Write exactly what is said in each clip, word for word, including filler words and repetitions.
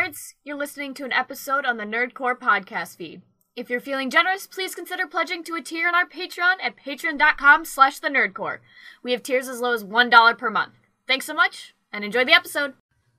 nerds! You're listening to an episode on the Nerdcore podcast feed. If you're feeling generous, please consider pledging to a tier on our Patreon at patreon.com slash the Nerdcore. We have tiers as low as one dollar per month. Thanks so much, and enjoy the episode!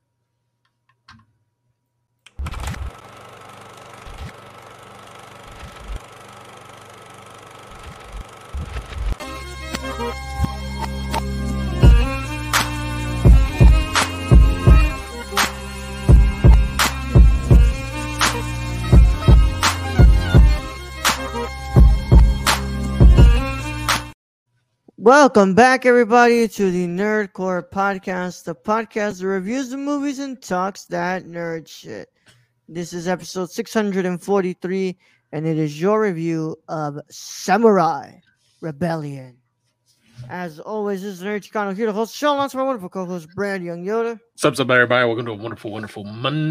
Welcome back, everybody, to the Nerdcore podcast, the podcast that reviews the movies and talks that nerd shit. This is episode six hundred forty-three, and it is your review of Samurai Rebellion. As always, this is Nerd Chicano here to host the show, along with my wonderful co-host, Brad Young Yoda. What's up, everybody? Welcome to a wonderful, wonderful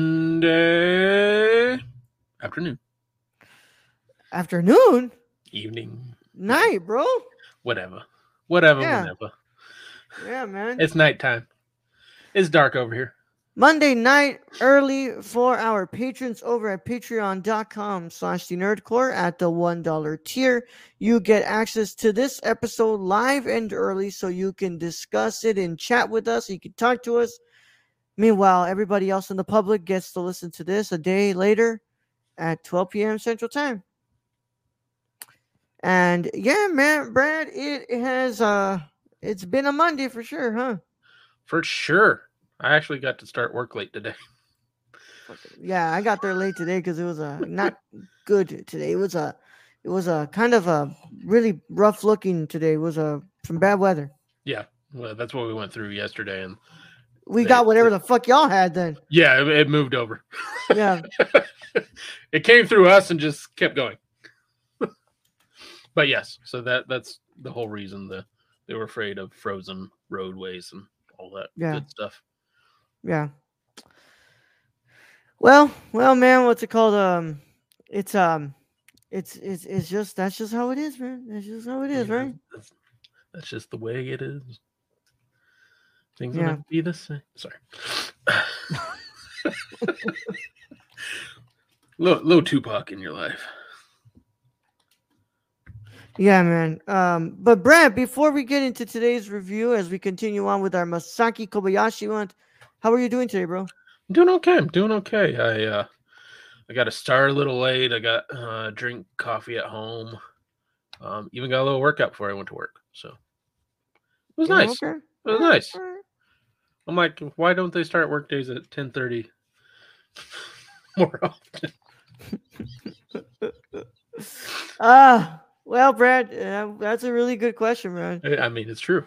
Monday afternoon. Afternoon? Evening. Night, bro. Whatever. Whatever, Yeah. whatever. Yeah, man. It's nighttime. It's dark over here. Monday night early for our patrons over at patreon.com slash the nerdcore at the one dollar tier. You get access to this episode live and early so you can discuss it and chat with us. You can talk to us. Meanwhile, everybody else in the public gets to listen to this a day later at twelve p.m. Central Time. And yeah, man, Brad, it has uh it's been a Monday for sure, huh? For sure. I actually got to start work late today. Yeah, I got there late today because it was a not good today. It was a it was a kind of a really rough looking today. It was a some bad weather. Yeah, well, that's what we went through yesterday, and We they, got whatever they, the fuck y'all had then. Yeah, it, it moved over. Yeah. It came through us and just kept going. But yes, so that that's the whole reason the they were afraid of frozen roadways and all that Yeah. good stuff. Yeah. Well, well, man, what's it called? Um, it's um, it's it's it's just that's just how it is, man. That's just how it is, Yeah, right? That's, that's just the way it is. Things Yeah. will never be the same. Sorry. little, little Tupac in your life. Yeah, man. Um, but Brad, before we get into today's review, as we continue on with our Masaki Kobayashi one, how are you doing today, bro? I'm doing okay. I'm doing okay. I uh, I got to start a little late. I got uh, drink coffee at home. Um, even got a little workout before I went to work. So it was Yeah, nice. okay. It was All right, nice. all right. I'm like, why don't they start work days at ten thirty more often? Ah, well, Brad, uh, that's a really good question, man. I I mean, it's true.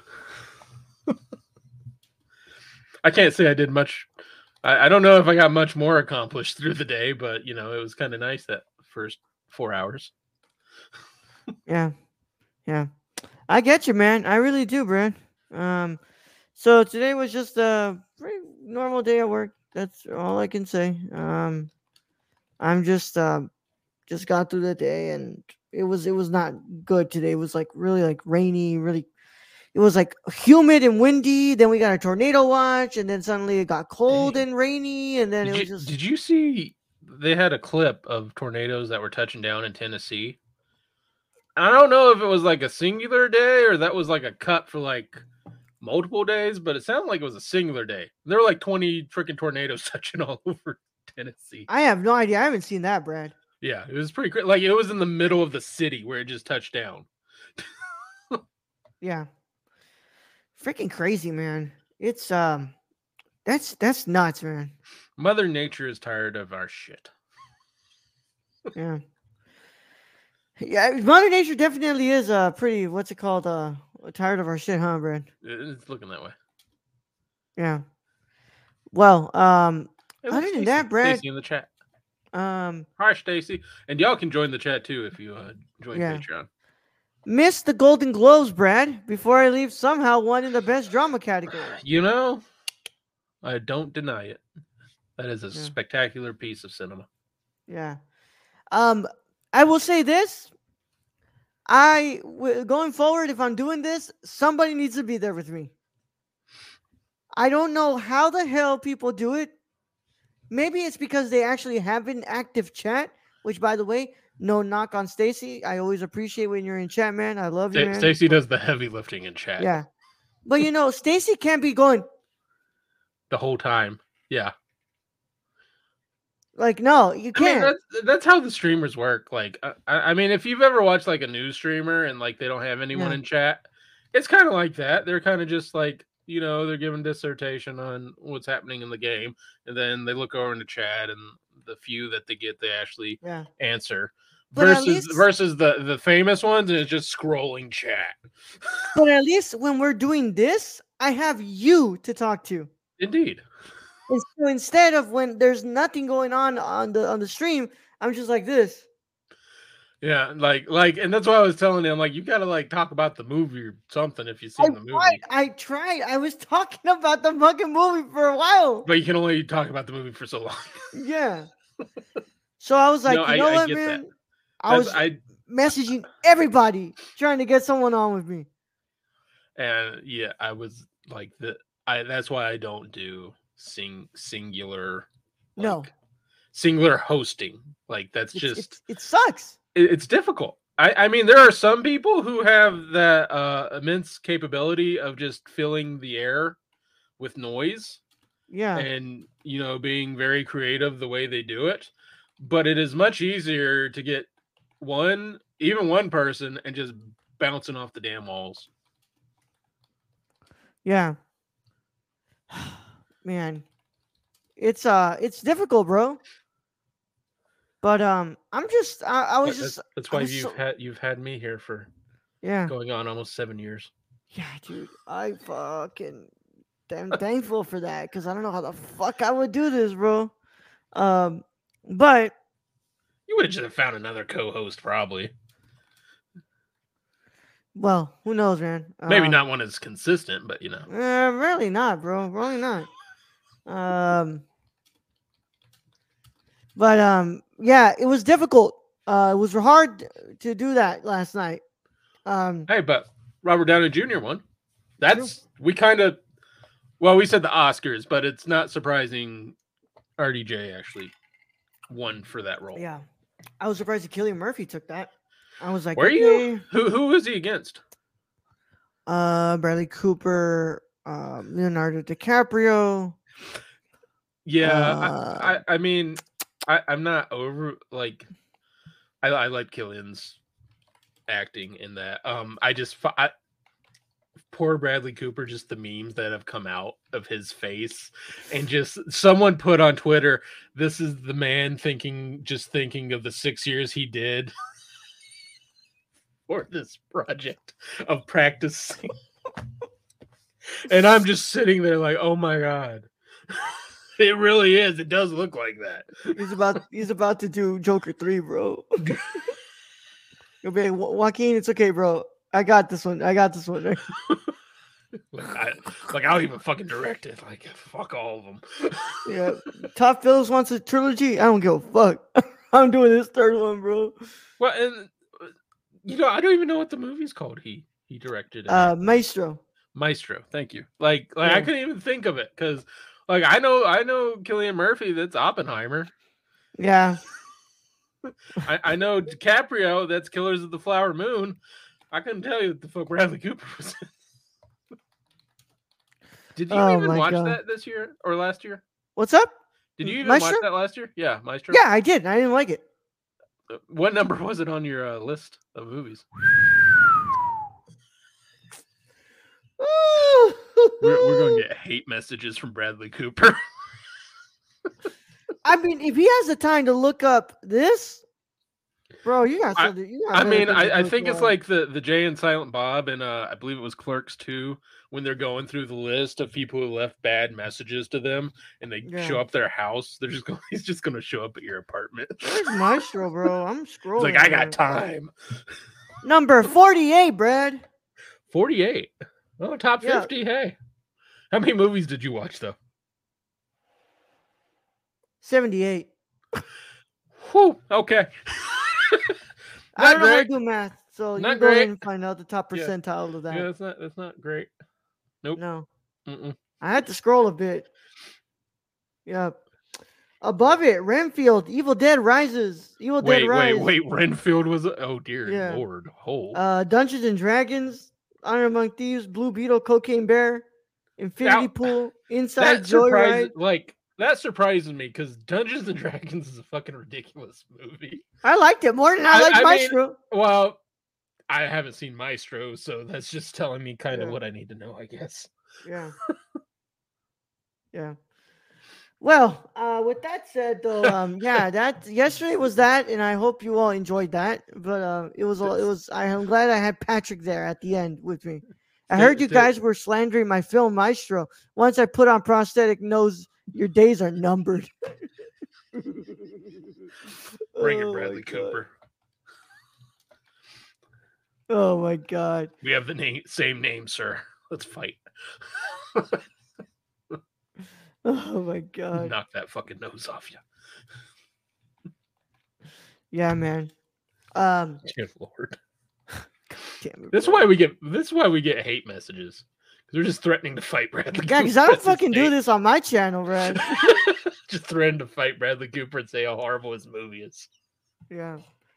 I can't say I did much. I, I don't know if I got much more accomplished through the day, but you know, it was kind of nice that first four hours. Yeah, yeah. I get you, man. I really do, Brad. Um, so today was just a pretty normal day at work. That's all I can say. Um, I'm just uh, just got through the day, and it was it was not good today. It was like really like rainy, really. It was like humid and windy. Then we got a tornado watch, and then suddenly it got cold Dang. and rainy, and then Did it you, was just did you see they had a clip of tornadoes that were touching down in Tennessee? I don't know if it was like a singular day or that was like a cut for like multiple days, but it sounded like it was a singular day. There were like twenty freaking tornadoes touching all over Tennessee. I have no idea. I haven't seen that, Brad. Yeah, it was pretty crazy. Like it was in the middle of the city where it just touched down. Yeah. Freaking crazy, man. It's um that's that's nuts, man. Mother Nature is tired of our shit. Yeah. Yeah, Mother Nature definitely is uh pretty what's it called? Uh tired of our shit, huh, Brad? It's looking that way. Yeah. Well, um Hey, other look, than Stacy. that, Brad, Stacy in the chat. um Hi, Stacy. And y'all can join the chat too if you uh, join Yeah. Patreon. missed the Golden Globes, Brad. Before I leave, somehow won in the best drama category. You know, I don't deny it. That is a Yeah. spectacular piece of cinema. Yeah. Um, I will say this. I w- going forward, if I'm doing this, somebody needs to be there with me. I don't know how the hell people do it. maybe it's because they actually have an active chat. Which, by the way, no knock on Stacy. I always appreciate when you're in chat, man. I love you, Sta- man. Stacy does the heavy lifting in chat. Yeah, but you know, Stacy can't be going The whole time. Yeah. like, no, you I mean, can't. that's that's how the streamers work. Like, I, I mean, if you've ever watched like a news streamer and like they don't have anyone Yeah. in chat, it's kind of like that. They're kind of just like, you know, they're giving dissertation on what's happening in the game, and then they look over in the chat, and the few that they get, they actually Yeah. answer. But at Versus least- versus the the famous ones, and it's just scrolling chat. But at least when we're doing this, I have you to talk to. Indeed. And so instead of when there's nothing going on on the on the stream, I'm just like this. Yeah, like like, and that's why I was telling him, like, you gotta like talk about the movie or something if you've I seen the movie. tried, I tried. I was talking about the fucking movie for a while. But you can only talk about the movie for so long. Yeah. So I was like, No, you I- know I what, get that. man? I was That's- I messaging everybody trying to get someone on with me. and yeah, I was like the I that's why I don't do sing singular like, No. singular hosting. Like that's It's, just it's, it sucks. it- it's difficult. I, I mean, there are some people who have that uh, immense capability of just filling the air with noise Yeah. and, you know, being very creative the way they do it. But it is much easier to get one, even one person, and just bouncing off the damn walls. Yeah. Man. It's uh it's difficult, bro. But um I'm just I, I was But just that's, that's I why was you've so- had you've had me here for yeah. going on almost seven years. Yeah, dude. I fucking am thankful for that because I don't know how the fuck I would do this, bro. Um, but You would have just found another co-host, probably. well, who knows, man? Maybe Um, not one as consistent, but you know. Uh, really not, bro. Really not. Um, but um, yeah, it was difficult. Uh, it was hard to do that last night. Um, Hey, but Robert Downey Junior won. That's we kind of well, we said the Oscars, but it's not surprising R D J actually won for that role. yeah, I was surprised that Cillian Murphy took that. I was like, Were you? okay. Who who was he against? Uh, Bradley Cooper, um, Leonardo DiCaprio. Yeah, Uh, I, I I mean, I I'm not over like I I like Killian's acting in that. Um, I just fi- I, poor Bradley Cooper, just the memes that have come out of his face, and just someone put on Twitter, "This is the man thinking, just thinking of the six years he did for this project of practicing," and I'm just sitting there like, "Oh my god." It really is. It does look like that. He's about he's about to do Joker three, bro. You'll be like, "Jo- Joaquin, it's okay, bro. I got this one. I got this one." Like, I, like I'll even fucking direct it. Like fuck all of them. Yeah. Todd Phillips wants a trilogy. I don't give a fuck. I'm doing this third one, bro. Well, and uh, you know, I don't even know what the movie's called. He he directed it. Uh, Maestro. Maestro. Thank you. Like like I Yeah. couldn't even think of it because like I know I know Cillian Murphy. That's Oppenheimer. Yeah. I, I know DiCaprio. That's Killers of the Flower Moon. I couldn't tell you what the fuck Bradley Cooper was. in. Did you Oh even my watch God. that this year or last year? What's up? Did you even Maestro? watch that last year? Yeah, Maestro. Yeah, I did. I didn't like it. Uh, What number was it on your uh, list of movies? We're, we're going to get hate messages from Bradley Cooper. I mean, if he has the time to look up this, bro, you got I- something. You got I better mean, things to I, I do think with it's your like the, the Jay and Silent Bob, and uh, I believe it was Clerks two, when they're going through the list of people who left bad messages to them, and they Yeah. show up their house. They're just going. He's just going to show up at your apartment. life. Where's Maestro, bro? I'm He's scrolling. like, I here. got time. Number forty-eight, Brad. Forty-eight. Oh, top Yeah. fifty. Hey, how many movies did you watch though? seventy-eight. Whew. Okay. I Not don't know how to great. do math, so you Not go ahead great. and find out the top Yeah. percentile of that. Yeah, that's not that's not great. Nope. No, Mm-mm. I had to scroll a bit. Yep. Above it, Renfield, Evil Dead Rises, Evil Wait, Dead wait, Rise. wait. Renfield was. Oh dear Yeah. lord. Oh. Uh, Dungeons and Dragons, Honor Among Thieves, Blue Beetle, Cocaine Bear, Infinity Now, Pool, Inside That surprises, Joyride. like that surprises me because Dungeons and Dragons is a fucking ridiculous movie. I liked it more than I, I- liked I mean, Maestro. Well, I haven't seen Maestro, so that's just telling me kind of Yeah. what I need to know, I guess. Yeah. Yeah. Well, uh, with that said, though, um, yeah, that yesterday was that, and I hope you all enjoyed that. But uh, it was, all- it was. I am glad I had Patrick there at the end with me. I Did- heard you did- guys were slandering my film Maestro. Once I put on prosthetic nose, your days are numbered. Bring it, Oh my Bradley God. Cooper. Oh my God. We have the name, same name, sir. Let's fight. Oh my God. Knock that fucking nose off you. Yeah, man. Um, Dear Lord. damn it. This is bro. why we get. This is why we get hate messages. Because we're just threatening to fight Bradley. Yeah, because I Cooper don't as his fucking do hate. this on my channel, Brad. Just threatening to fight Bradley Cooper and say how horrible his movie is. Yeah.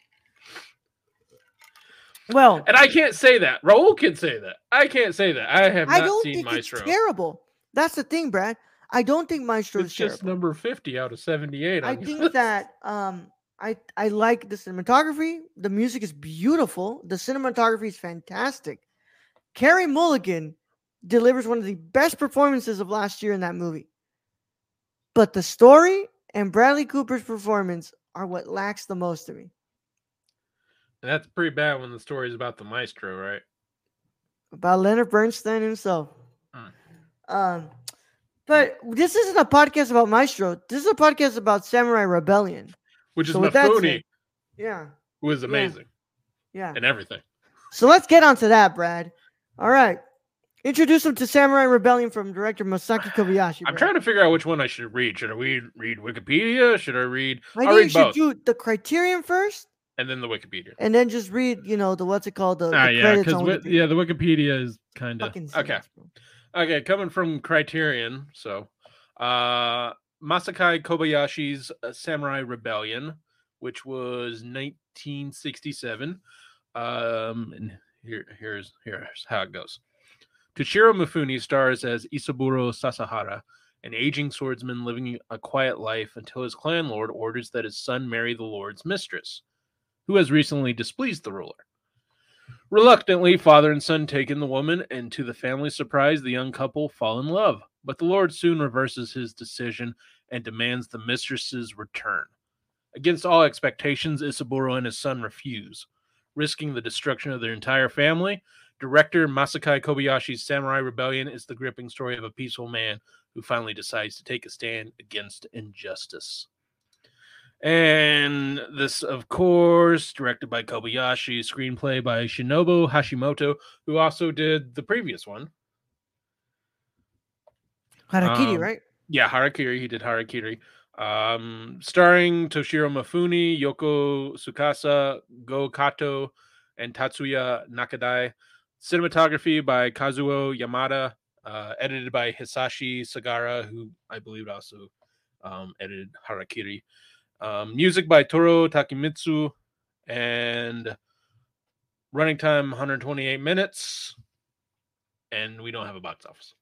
Well, And I can't say that. Raul can say that. I can't say that. I have I not don't seen think Maestro. it's terrible. That's the thing, Brad. I don't think Maestro It's is just terrible. number fifty out of seventy-eight. I on think this. that um, I I like the cinematography. The music is beautiful. The cinematography is fantastic. Carey Mulligan delivers one of the best performances of last year in that movie. But the story and Bradley Cooper's performance are what lacks the most to me. And that's pretty bad when the story is about the Maestro, right? About Leonard Bernstein himself. Hmm. Um, but this isn't a podcast about Maestro. This is a podcast about Samurai Rebellion. Which is So with that Mifune, said- Yeah, who is amazing yeah. and everything. So let's get on to that, Brad. All right. Introduce him to Samurai Rebellion from director Masaki Kobayashi. I'm Brad. trying to figure out which one I should read. Should I read, read Wikipedia? Should I read? I I'll think you read should both, do the Criterion first, and then the Wikipedia. and then just read, you know, the what's it called, the, the Ah, yeah, credits because on Wikipedia. yeah, the Wikipedia is kind of Fucking okay. serious, bro. Okay, coming from Criterion, so uh Masakai Kobayashi's uh, Samurai Rebellion, which was nineteen sixty-seven. Um, and here, here's here's how it goes. Toshiro Mifune stars as Isaburo Sasahara, an aging swordsman living a quiet life until his clan lord orders that his son marry the lord's mistress, who has recently displeased the ruler. Reluctantly, father and son take in the woman, and to the family's surprise, the young couple fall in love. But the Lord soon reverses his decision and demands the mistress's return. Against all expectations, Isaburo and his son refuse, risking the destruction of their entire family. Director Masakai Kobayashi's Samurai Rebellion is the gripping story of a peaceful man who finally decides to take a stand against injustice. And this, of course, directed by Kobayashi, screenplay by Shinobu Hashimoto, who also did the previous one. Harakiri, Um, right? Yeah, Harakiri. He did Harakiri. Um, starring Toshiro Mifune, Yoko Tsukasa, Go Kato, and Tatsuya Nakadai. Cinematography by Kazuo Yamada. Uh, edited by Hisashi Sagara, who I believe also um, edited Harakiri. Um, music by Toru Takemitsu, and running time one hundred twenty-eight minutes, and we don't have a box office.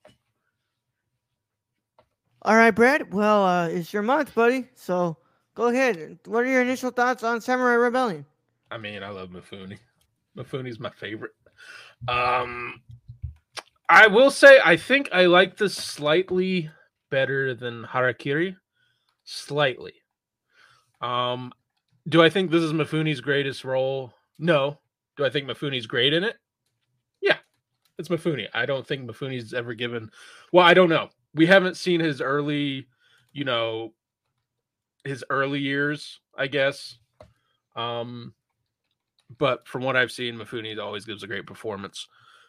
All right, Brad. Well, uh, it's your month, buddy. So go ahead. What are your initial thoughts on Samurai Rebellion? I mean, I love Mifune. Mifune's my favorite. Um, I will say I think I like this slightly better than Harakiri. Slightly. Um, do I think this is Mifune's greatest role? No. Do I think Mifune's great in it? Yeah, it's Mifune. I don't think Mifune's ever given. Well, I don't know. We haven't seen his early, you know, his early years, I guess. Um, but from what I've seen, Mifune always gives a great performance.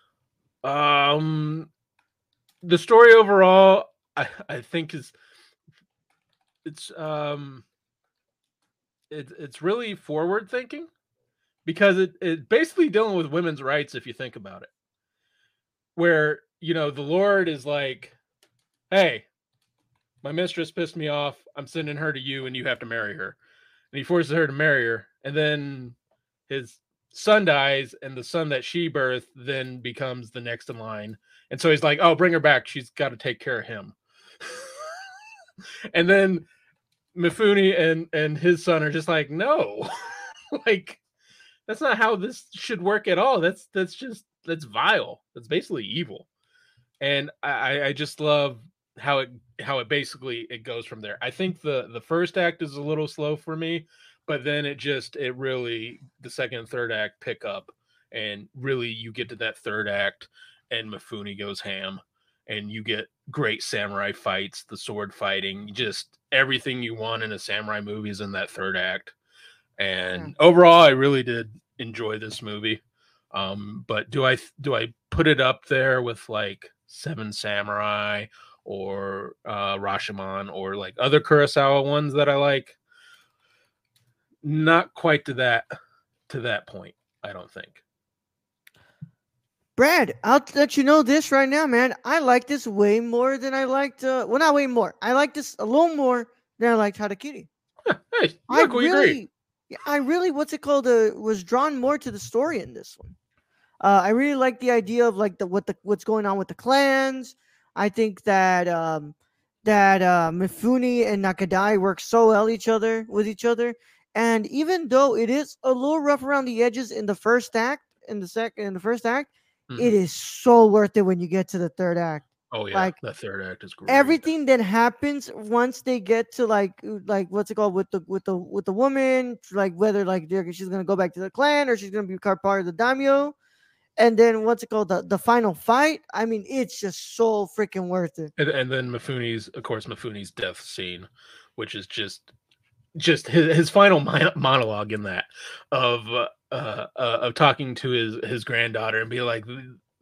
Um, the story overall, I, I think is it's um. It, it's really forward thinking because it, it basically dealing with women's rights if you think about it, where you know the Lord is like, hey, my mistress pissed me off. I'm sending her to you, and you have to marry her. And he forces her to marry her, and then his son dies, and the son that she birthed then becomes the next in line. And so he's like, "Oh, bring her back. She's got to take care of him." And then Mifune and and his son are just like, "No, like that's not how this should work at all. That's that's just that's vile. That's basically evil." And I I just love how it how it basically it goes from there. I think the the first act is a little slow for me, but then it just it really the second and third act pick up, and really you get to that third act and Mifune goes ham, and you get great samurai fights, the sword fighting, just everything you want in a samurai movie is in that third act. And Yeah. overall, I really did enjoy this movie. Um, but do I do I put it up there with like Seven Samurai or uh, Rashomon or like other Kurosawa ones that I like? Not quite to that to that point, I don't think. Brad, I'll let you know this right now, man. I like this way more than I liked. Uh, well, not way more. I like this a little more than I liked Harakiri. Hey, you I look, we agree. really, yeah, I really, what's it called? Uh, was drawn more to the story in this one. Uh, I really like the idea of like the what the what's going on with the clans. I think that um, that uh, Mifune and Nakadai work so well each other with each other. And even though it is a little rough around the edges in the first act, in the second, in the first act, Mhm. it is so worth it when you get to the third act. Oh yeah, like, the third act is great. Everything that happens once they get to like uh, like what's it called with the with the with the woman, like whether like they're, she's gonna go back to the clan or she's gonna become part of the daimyo, and then what's it called the, the final fight. I mean, it's just so freaking worth it. And, and then Mifune's, of course, Mifune's death scene, which is just just his, his final mon- monologue in that of uh, uh, uh, of talking to his his granddaughter and be like,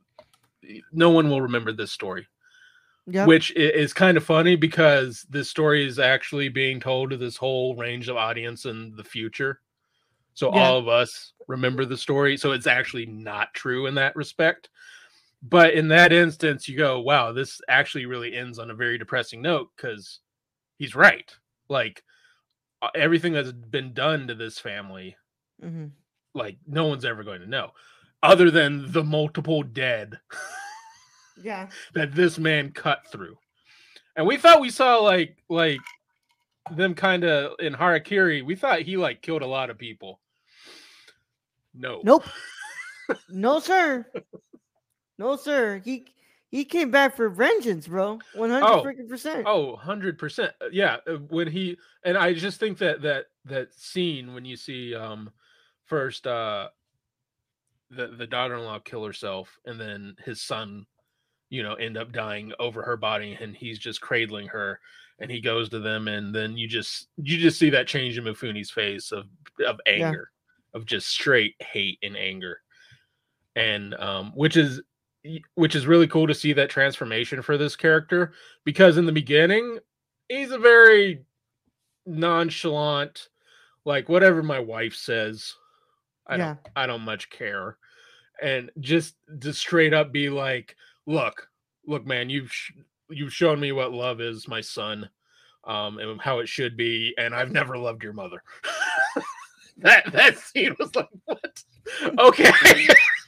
no one will remember this story. Yep. Which is kind of funny because this story is actually being told to this whole range of audience in the future. So Yeah. all of us remember the story. So it's actually not true in that respect. But in that instance, you go, wow, this actually really ends on a very depressing note because he's right. Like everything that's been done to this family, Mm-hmm. like no one's ever going to know other than the multiple dead Yeah. that this man cut through. And we thought we saw like like them kind of in Harakiri, we thought he like killed a lot of people. No. Nope. No, sir. No, sir. He he came back for vengeance, bro. One hundred Oh. freaking percent. Oh, one hundred percent. Yeah, when he and I just think that that that scene when you see um first uh the the daughter-in-law kill herself and then his son, you know, end up dying over her body and he's just cradling her and he goes to them and then you just you just see that change in Mifune's face of of anger, yeah. of just straight hate and anger. And um which is which is really cool to see that transformation for this character because in the beginning he's a very nonchalant, like whatever my wife says, I yeah. don't I don't much care. And just to straight up be like, look, look, man, you've sh- you've shown me what love is, my son, um, and how it should be, and I've never loved your mother. that that scene was like, what? Okay.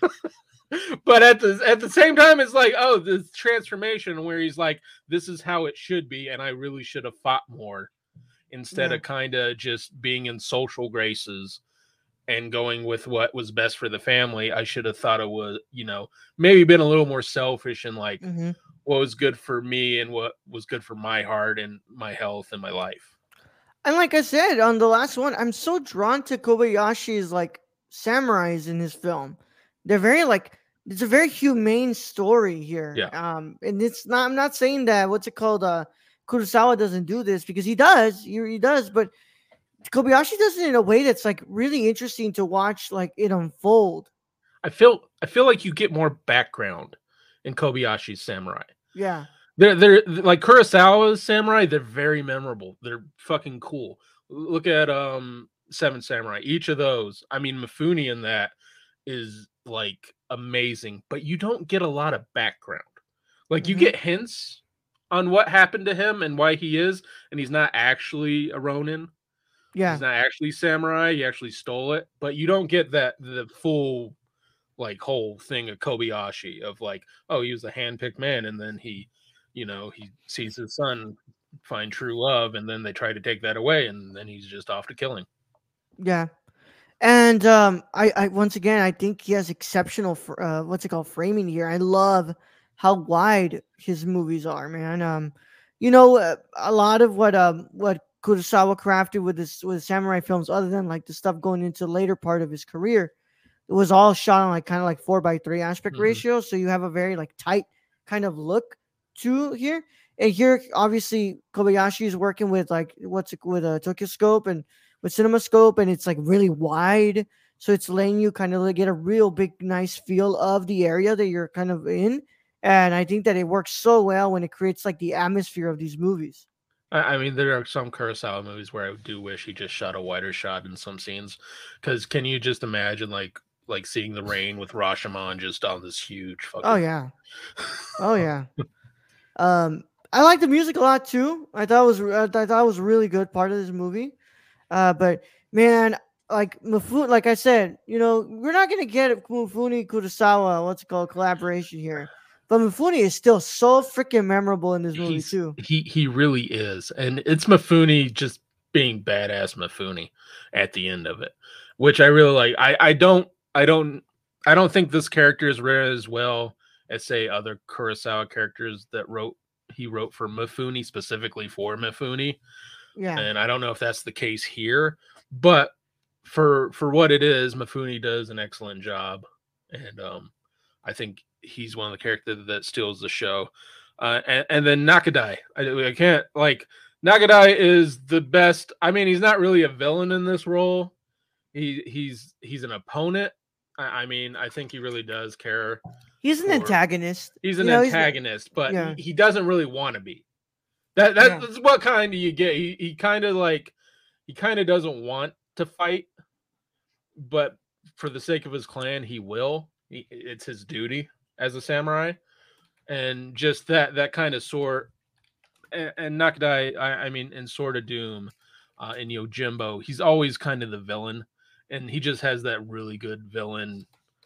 But at the at the same time, it's like, oh, this transformation where he's like, this is how it should be, and I really should have fought more instead yeah. of kind of just being in social graces and going with what was best for the family. I should have thought it was, you know, maybe been a little more selfish and like mm-hmm. what was good for me and what was good for my heart and my health and my life. And like I said on the last one, I'm so drawn to Kobayashi's like samurais in his film. They're very like, it's a very humane story here. Yeah. Um, and it's not, I'm not saying that, what's it called? Uh, Kurosawa doesn't do this because he does, he, he does, but Kobayashi does it in a way that's like really interesting to watch, like it unfold. I feel, I feel like you get more background in Kobayashi's samurai. Yeah. They're, they're like Kurosawa's samurai. They're very memorable. They're fucking cool. Look at um Seven Samurai. Each of those, I mean, Mifune in that is like amazing, but you don't get a lot of background. Like you mm-hmm. get hints on what happened to him and why he is, and he's not actually a Ronin. Yeah. He's not actually samurai. He actually stole it, but you don't get that the full like whole thing of Kobayashi of like, oh, he was a handpicked man, and then he, you know, he sees his son find true love, and then they try to take that away, and then he's just off to killing. Yeah. And um, I, I once again, I think he has exceptional, fr- uh, what's it called, framing here. I love how wide his movies are, man. Um, you know, uh, a lot of what um what Kurosawa crafted with his with samurai films, other than like the stuff going into the later part of his career, it was all shot on like kind of like four by three aspect Mhm. ratio. So you have a very like tight kind of look to here. And here, obviously, Kobayashi is working with like what's it with a Tokyo Scope and with Cinema Scope, and it's like really wide, so it's letting you kind of like get a real big, nice feel of the area that you're kind of in. And I think that it works so well when it creates like the atmosphere of these movies. I, I mean, there are some Kurosawa movies where I do wish he just shot a wider shot in some scenes, because can you just imagine like like seeing the rain with Rashomon just on this huge fucking? Oh yeah, oh yeah. um, I like the music a lot too. I thought it was I thought it was a really good part of this movie. Uh, but man, like Mifune, like I said, you know, we're not gonna get Mifune Kurosawa, what's it called, collaboration here. But Mifune is still so freaking memorable in this movie He's too. he he really is, and it's Mifune just being badass Mifune at the end of it, which I really like. I I don't I don't I don't think this character is written as well as say other Kurosawa characters that wrote he wrote for Mifune specifically for Mifune. Yeah, And I don't know if that's the case here, but for for what it is, Mifune does an excellent job, and um, I think he's one of the characters that steals the show. Uh, and, and then Nakadai, I, I can't like Nakadai is the best. I mean, he's not really a villain in this role. He he's he's an opponent. I, I mean, I think he really does care. he's an for- antagonist. He's an You know, he's- antagonist, but yeah. he, he doesn't really want to be. That that- Yeah. that's what kind of you get. He he kind of like he kind of doesn't want to fight, but for the sake of his clan, he will. He, it's his duty as a samurai, and just that that kind of sort. And, and Nakadai, I, I mean, in Sword of Doom, uh, in Yojimbo, he's always kind of the villain, and he just has that really good villain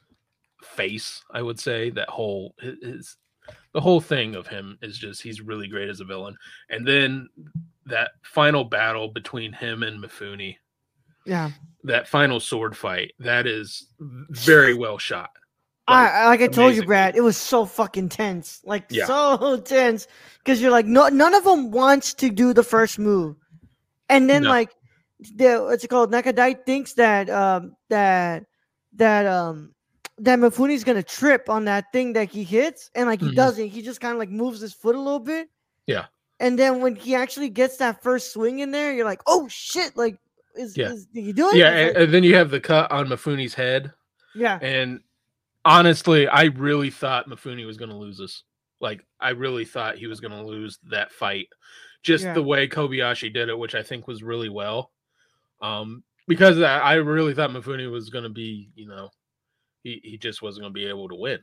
face. I would say that whole his, his the whole thing of him is just he's really great as a villain. And then that final battle between him and Mifune, Yeah. that final sword fight, that is very well shot. I, I like I told you, amazing. Brad, it was so fucking tense, like Yeah. so tense, because you're like, no, none of them wants to do the first move, and then No. like, the what's it called? Nakadai thinks that um that that um that Mifune's gonna trip on that thing that he hits, and like he Mhm. doesn't. He just kind of like moves his foot a little bit. Yeah. And then when he actually gets that first swing in there, you're like, oh shit! Like, is Yeah. is he doing? Yeah, It's and, like- and then you have the cut on Mifune's head, yeah. and honestly, I really thought Mifune was going to lose this. Like, I really thought he was going to lose that fight, just Yeah. the way Kobayashi did it, which I think was really well. Um, because I, I really thought Mifune was going to be, you know, he, he just wasn't going to be able to win.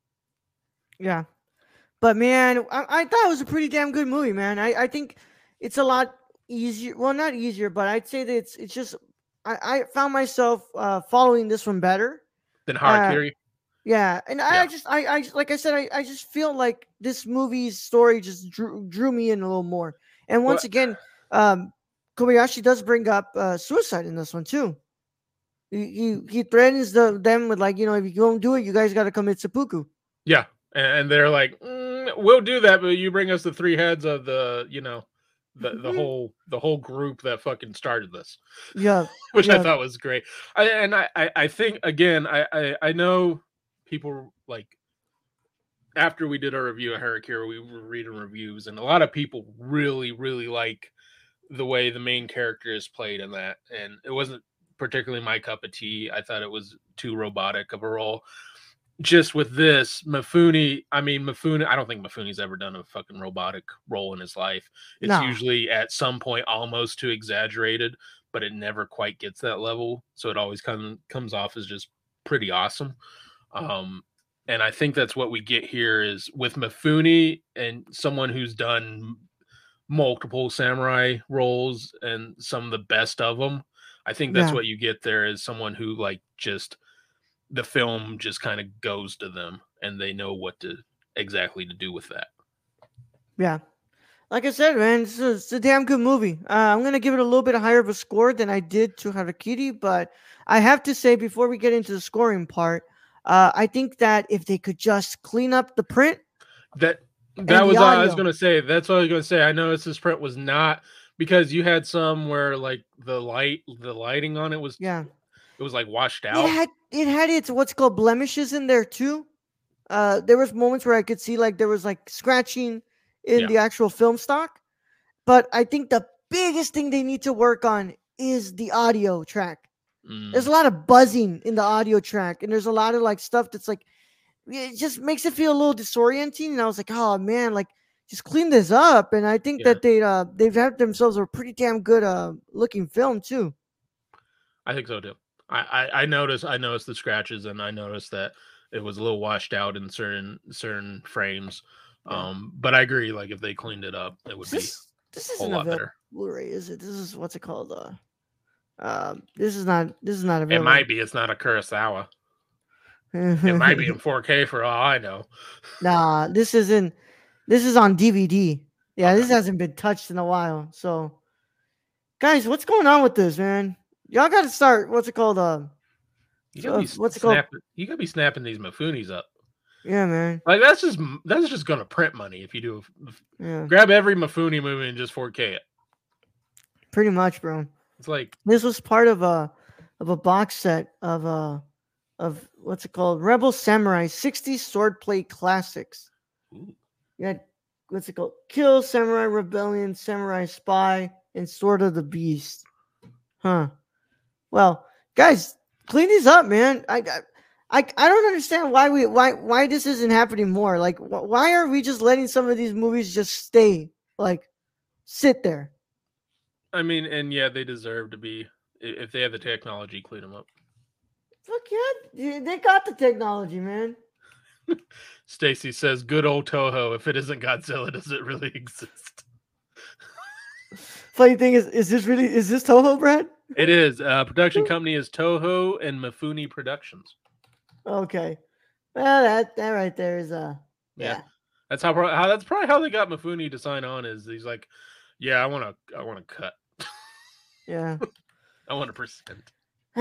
Yeah. But man, I, I thought it was a pretty damn good movie, man. I, I think it's a lot easier. Well, not easier, but I'd say that it's it's just I, I found myself uh, following this one better. Then Harakiri, Yeah, and I, Yeah. I just I, I just- like I said, I, I just feel like this movie's story just drew drew me in a little more. And once Well- again, um, Kobayashi does bring up uh, suicide in this one too. He, he he threatens the them with like, you know, if you don't do it, you guys got to commit seppuku. yeah, and, and they're like, "Mm, we'll do that, but you bring us the three heads of the, you know, the the Mhm. whole the whole group that fucking started this." Yeah, Which I Yeah. thought was great. I, and I, I, I think again, I, I, I know people like after we did our review of Harakiri, we were reading reviews, and a lot of people really, really like the way the main character is played in that. And it wasn't particularly my cup of tea. I thought it was too robotic of a role. Just with this, Mifune, I mean, Mifune, I don't think Mifune's ever done a fucking robotic role in his life. It's No. usually at some point almost too exaggerated, but it never quite gets that level. So it always come, comes off as just pretty awesome. Um, and I think that's what we get here is with Mifune and someone who's done multiple samurai roles and some of the best of them. I think that's Yeah. what you get there is someone who like just the film just kind of goes to them and they know what to exactly to do with that. Yeah. Like I said, man, it's a, it's a damn good movie. Uh, I'm going to give it a little bit higher of a score than I did to Harakiri, but I have to say, before we get into the scoring part, uh, I think that if they could just clean up the print. That that And was the all I was audio. going to say. That's what I was going to say. I noticed this print was not because you had some where like the light, the lighting on it was, Yeah. it was like washed It out. had, it had its what's called blemishes in there too. Uh, there was moments where I could see like there was like scratching in Yeah. the actual film stock. But I think the biggest thing they need to work on is the audio track. Mm, There's a lot of buzzing in the audio track, and there's a lot of like stuff that's like it just makes it feel a little disorienting. And I was like, oh man, like just clean this up. And I think Yeah. that they uh they've had themselves a pretty damn good uh looking film too. I think so too. I, I I noticed I noticed the scratches and I noticed that it was a little washed out in certain certain frames. Yeah. Um, but I agree. Like if they cleaned it up, it would be This this a isn't whole lot available better. Blu-ray, is it? This is what's it called? Uh, um, this is not this is not It available. might be. It's not a Kurosawa. It might be in four K for all I know. Nah, this isn't. This is on D V D. Yeah, Okay. this hasn't been touched in a while. So, guys, what's going on with this, man? Y'all got to start. What's it called? Uh, You gotta uh be what's it called? snapping. You gotta be snapping these Mifunis up. Yeah, man. Like that's just that's just gonna print money if you do. Yeah, Grab every Mifune movie and just four K it. pretty much, bro. It's like This was part of a of a box set of uh of what's it called? Rebel Samurai sixties swordplay classics. ooh, You had what's it called? Kill, Samurai Rebellion, Samurai Spy, and Sword of the Beast. Huh. Well, guys, clean these up, man. I, I, I, I don't understand why we why why this isn't happening more. Like, wh- why are we just letting some of these movies just stay like sit there? I mean, and yeah, they deserve to be i- if they have the technology, clean them up. Fuck yeah, they got the technology, man. Stacy says, "Good old Toho. If it isn't Godzilla, does it really exist?" Funny thing is, is this really is this Toho, Brad? It is. Uh, production company is Toho and Mifune Productions. Okay. Well, that that right there is uh Yeah. yeah. That's how, how. That's probably how they got Mifune to sign on. Is he's like, "Yeah, I want to. I want to cut. Yeah. I want a percent."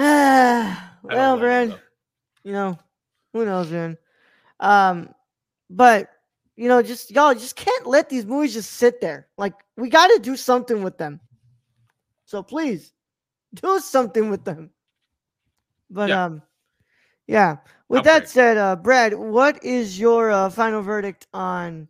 Ah, I don't well, blame him, Brad, though. you know, who knows, man. Um, but you know, just y'all just can't let these movies just sit there. Like, we got to do something with them. So please, do something with them. But Yeah. um, yeah. With Upgrade. that said, uh, Brad, what is your uh, final verdict on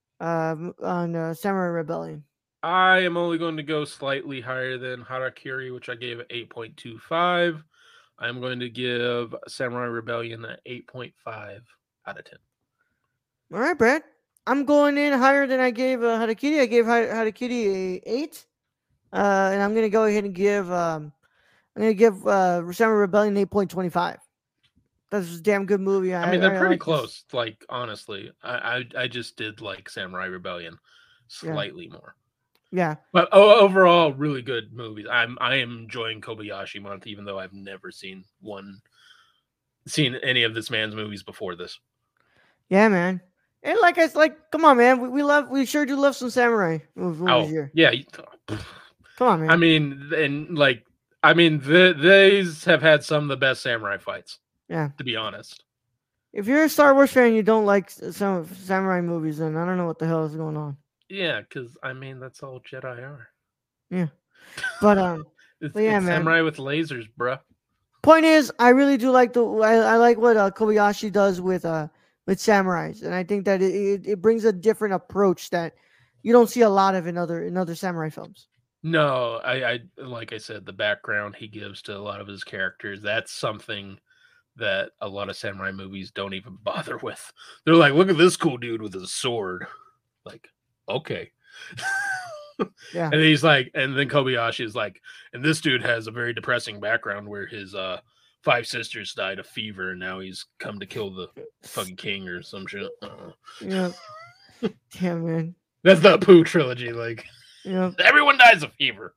um on uh, Samurai Rebellion? I am only going to go slightly higher than Harakiri, which I gave an eight point two five. I'm going to give Samurai Rebellion an eight point five out of ten. All right, Brad. I'm going in higher than I gave uh, Harakiri. I gave Ha- Harakiri a eight, uh, and I'm gonna go ahead and give um, I'm gonna give uh, Samurai Rebellion eight point two five. That's a damn good movie. I, I mean, they're I pretty like this. close. Like, honestly, I, I I just did like Samurai Rebellion Yeah. slightly more. Yeah, But oh, overall, really good movies. I'm I am enjoying Kobayashi Month, even though I've never seen one, seen any of this man's movies before this. yeah, man. And like I s- like, come on, man. We, we love, we sure do love some samurai mov- movies Oh, here. yeah. you- Come on, man. I mean, and like, I mean, the, these have had some of the best samurai fights. Yeah. To be honest. If you're a Star Wars fan, and you don't like s- some samurai movies, then I don't know what the hell is going on. Yeah, because I mean, that's all Jedi are. Yeah, but um, It's, But yeah, it's man. samurai with lasers, bruh. point is, I really do like the I, I like what uh, Kobayashi does with uh with samurais, and I think that it, it, it brings a different approach that you don't see a lot of in other in other samurai films. No, I, I like I said, the background he gives to a lot of his characters, that's something that a lot of samurai movies don't even bother with. They're like, look at this cool dude with his sword. Like, okay. Yeah. And he's like, and then Kobayashi is like, and this dude has a very depressing background where his uh five sisters died of fever, and now he's come to kill the fucking king or some shit. Uh, Yeah. Damn, man. that's the Pooh trilogy. Like, Yeah. everyone dies of fever.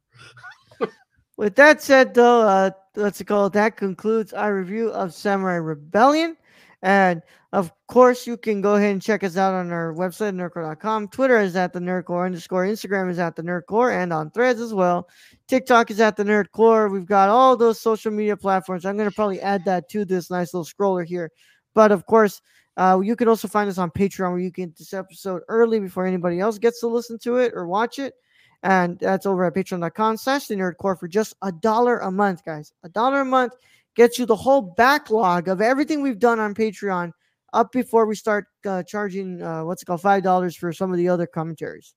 With that said, though, uh, let's call it, that concludes our review of Samurai Rebellion. And of course, you can go ahead and check us out on our website, nerdcore dot com. Twitter is at the nerdcore underscore. Instagram is at the nerdcore, and on Threads as well. TikTok is at the nerdcore. We've got all those social media platforms. I'm going to probably add that to this nice little scroller here. But of course, uh, you can also find us on Patreon, where you can get this episode early before anybody else gets to listen to it or watch it. And that's over at patreon dot com slash the nerdcore for just a dollar a month, guys. A dollar a month gets you the whole backlog of everything we've done on Patreon up before we start uh, charging, uh, what's it called, five dollars for some of the other commentaries.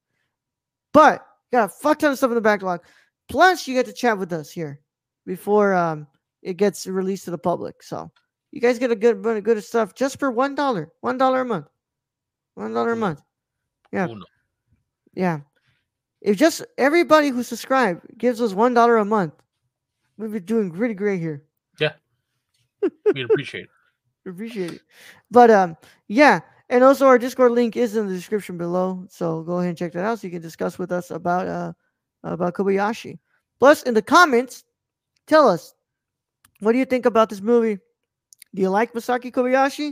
But you got a fuck ton of stuff in the backlog. Plus, you get to chat with us here before um, it gets released to the public. So you guys get a good bunch of good stuff just for one dollar. one dollar a month. one dollar a month. Yeah. Oh, no. Yeah. If just everybody who subscribed gives us one dollar a month, we'd be doing pretty great here. Yeah. We'd appreciate it. Appreciate it. But um, yeah, and also our Discord link is in the description below, so go ahead and check that out so you can discuss with us about uh about Kobayashi. Plus, in the comments, tell us, what do you think about this movie? Do you like Masaki Kobayashi?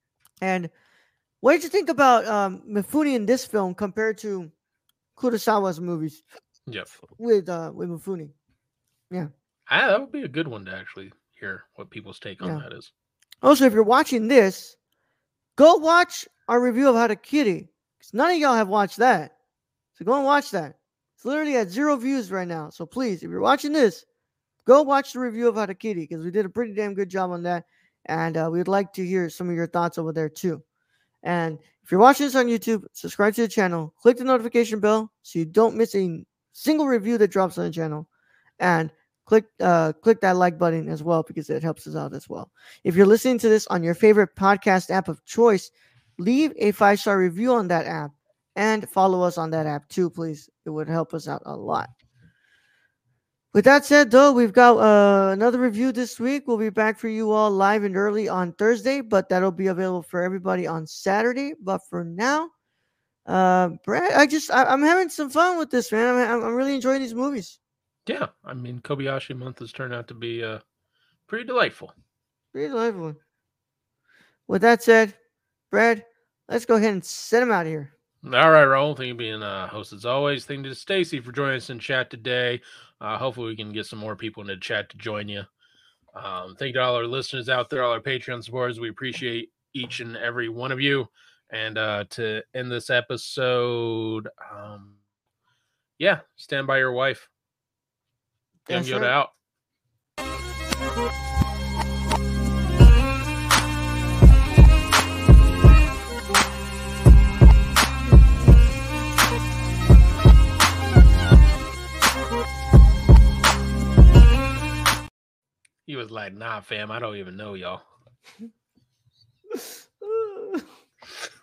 And what did you think about um Mifune in this film compared to Kurosawa's movies Yep. with uh with Mifune? Yeah. Ah, that would be a good one to actually hear what people's take on Yeah. that is. Also, if you're watching this, go watch our review of Harakiri, because none of y'all have watched that. So go and watch that. It's literally at zero views right now. So please, if you're watching this, go watch the review of Harakiri, because we did a pretty damn good job on that. And uh, we'd like to hear some of your thoughts over there too. And if you're watching this on YouTube, subscribe to the channel, click the notification bell so you don't miss a single review that drops on the channel. And click uh click that like button as well, because it helps us out as well. If you're listening to this on your favorite podcast app of choice, leave a five-star review on that app and follow us on that app too, please. It would help us out a lot. With that said, though, we've got uh, another review this week. We'll be back for you all live and early on Thursday, but that'll be available for everybody on Saturday. But for now, uh, Brad, I just I, I'm having some fun with this, man. I'm, I'm really enjoying these movies. Yeah, I mean, Kobayashi month has turned out to be uh, pretty delightful. Pretty delightful. With that said, Brad, let's go ahead and set him out of here. All right, Raul. Thank you for being uh, host as always. Thank you to Stacy for joining us in chat today. Uh, hopefully, we can get some more people in the chat to join you. Um, thank you to all our listeners out there, all our Patreon supporters. We appreciate each and every one of you. And uh, to end this episode, um, yeah, stand by your wife. Young That's Yoda right. out. He was like, nah, fam, I don't even know y'all.